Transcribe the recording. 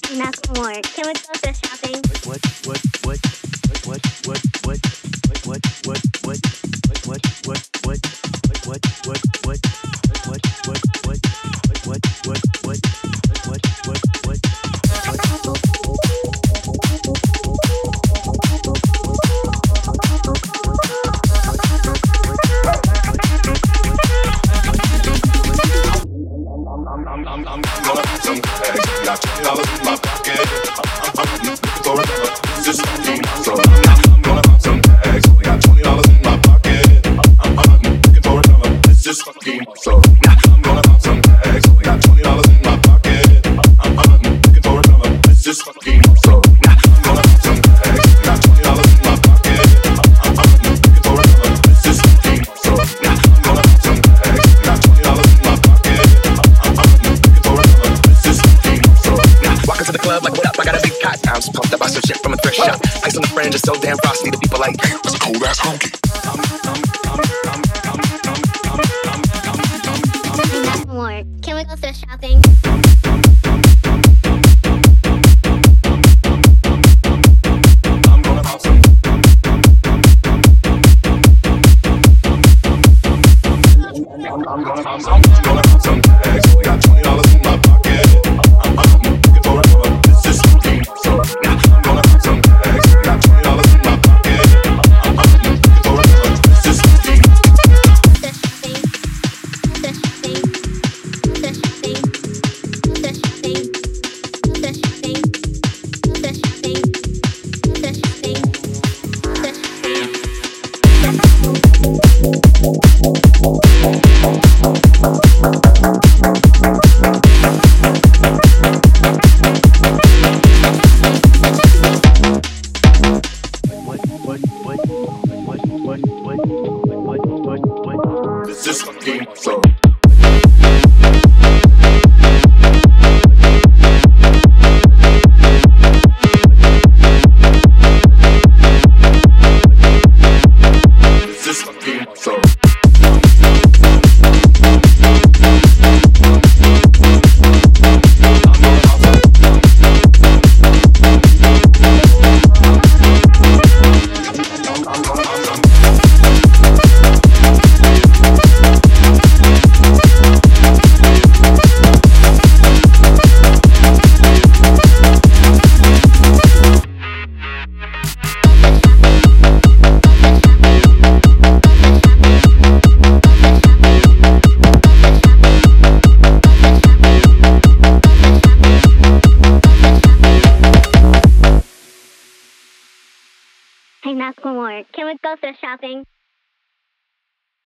More. Can we go thrift shopping? I'm gonna have some tags. Got $20 in my pocket. I'm looking for another. It's just fucking so. I'm gonna have some tags. Only got $20 in my pocket. I'm looking for another. It's just fucking so. I'm gonna have some tags. Only got $20 in my pocket. I'm looking for another. It's just fucking so. I'm gonna have some tags. Only got $20 in my pocket. I'm looking for another. It's just fucking so. I'm gonna have some tags. Only got $20 in my pocket. Walking to the club like, what up? I got a big cock. I'm just pumped up by some shit from a thrift shop. Ice on the fringe is so damn frosty. The people like, damn, that's a cold ass honky. More. Can we go thrift shopping? I'm gonna have some tags. Only got $20 in my pocket. I'm looking for another. This is fucking so. I'm gonna have some tags. Only got $20 in my pocket. I'm looking for another. This is fucking. This is fucking so. This is fucking so. Hey, More. Can we go thrift shopping?